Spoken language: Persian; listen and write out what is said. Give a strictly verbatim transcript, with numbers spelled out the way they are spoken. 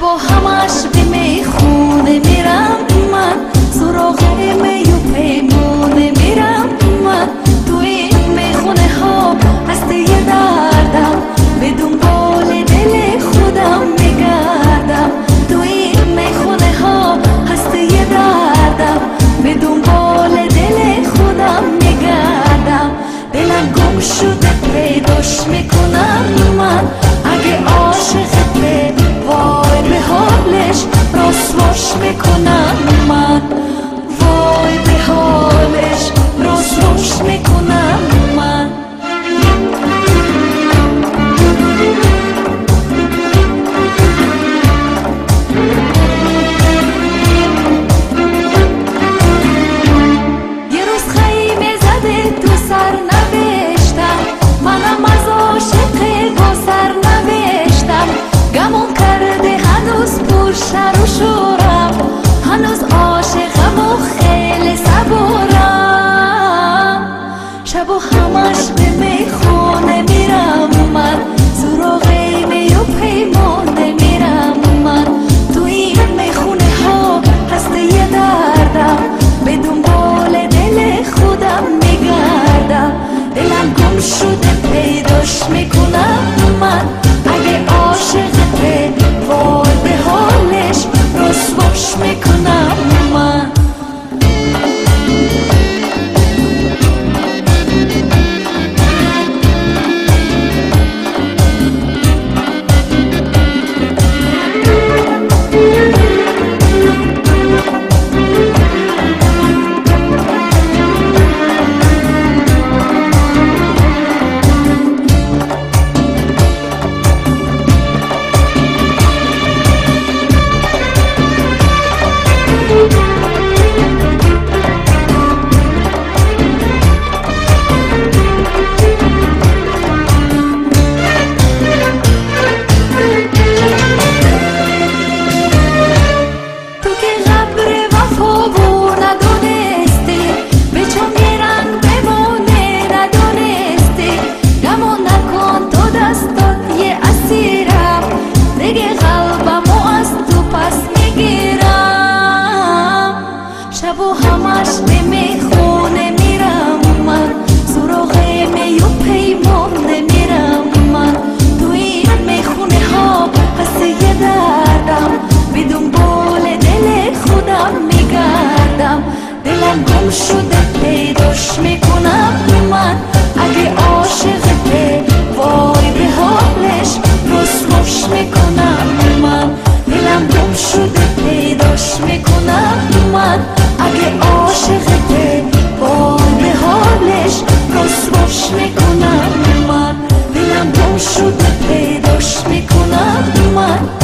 شب و همش به میخونه میرم من، سراغ می و پیمونه میرم من. تو این میخونه ها هستی دردم، به دنبال دل خودم میگردم. تو این میخونه ها هستی دردم، به دنبال دل خودم میگردم. دلم گم شده پیداش میکنم من، اگه عاشقته وای به حالش رسواش میکنم من. وای به حالش رسواش میکنم من. یه روز خیمه زده تو سر نوشتم، منم از عاشق گسر نوشتم. گمون کرده هنوز پر شر و شورم، هنوز عاشقم و خیلی صبورم. شب و همش به میخونه میرم من، سراغ می و پیمونه میرم من. تو این میخونه ها هستی دردم، به دنبال دل خودم میگردم. دلم گم شده پیداش میکنم من، اگه عاشقته وای به حالش رسواش میکنم من. شب و همش به میخونه میرم من، سراغ می و پیمونه میرم من. تو این میخونه ها هستی دردم، به دنبال دل خودم میگردم. دلم گم شده پیداش میکنم من، اگه عاشقته وای به حالش رسواش میکنم من. دلم گم شده پیداش میکنم من، اگه عاشقته وای به حالش رسواش میکنم من. دلم گم شده پیداش میکنم من.